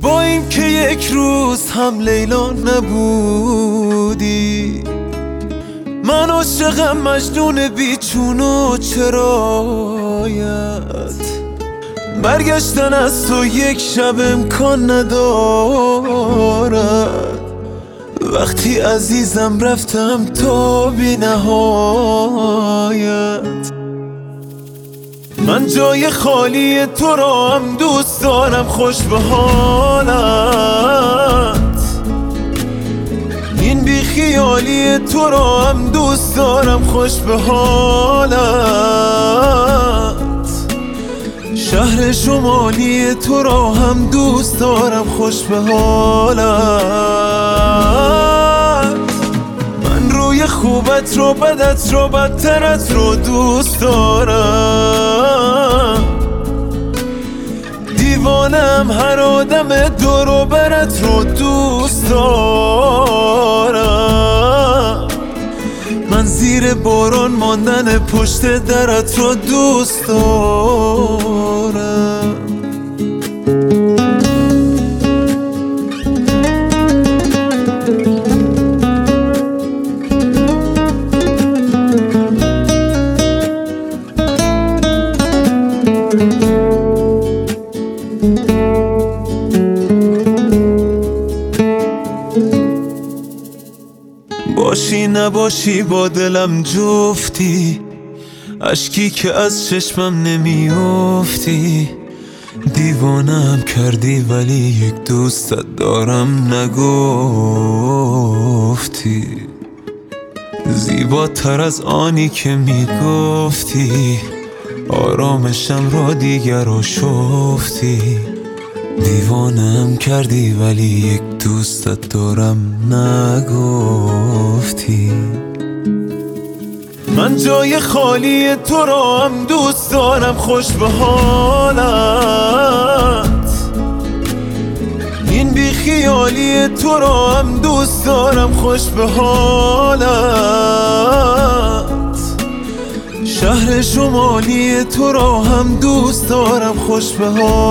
با این که یک روز هم لیلا نبودی. من عاشقم مجنون بیچون و چرایت. برگشتن از تو یک شب امکان ندارد. وقتی عزیزم رفتم تا بی نهایت. من جای خالی تو را هم دوست دارم، خوش به حالت. این بی خیالی تو را هم دوست دارم، خوش به حالت. شهر شمالی تو را هم دوست دارم، خوش به حالت. من روی خوبت رو، بدت رو، بدترت رو دوست دارم. دیوانم هر آدم دور و برت رو دوست دارم. من زیر باران ماندن پشت درت رو دوست دارم. باشی نباشی با دلم جفتی، اشکی که از چشمم نمیافتی. دیوانم کردی ولی یک دوستت دارم نگفتی. زیباتر از آنی که میگفتی، آرامشم را دیگر آشفتی. دیوانم کردی ولی یک دوستت دارم نگفتی. من جای خالی تو را هم دوست دارم، خوش به حالت. این بی خیالی تو را هم دوست دارم، خوش به حالت. شهر شمالی تو را هم دوست دارم، خوش به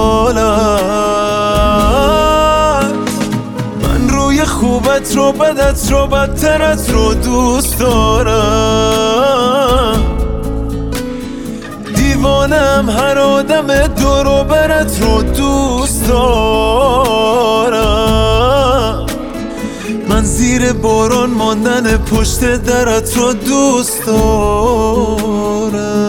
حالت. من روی خوبت رو، بدت رو، بدترت رو دوست دارم. دیوانم هر آدم دور و برت رو دوست دارم. من زیر باران ماندن پشت درت رو دوست دارم.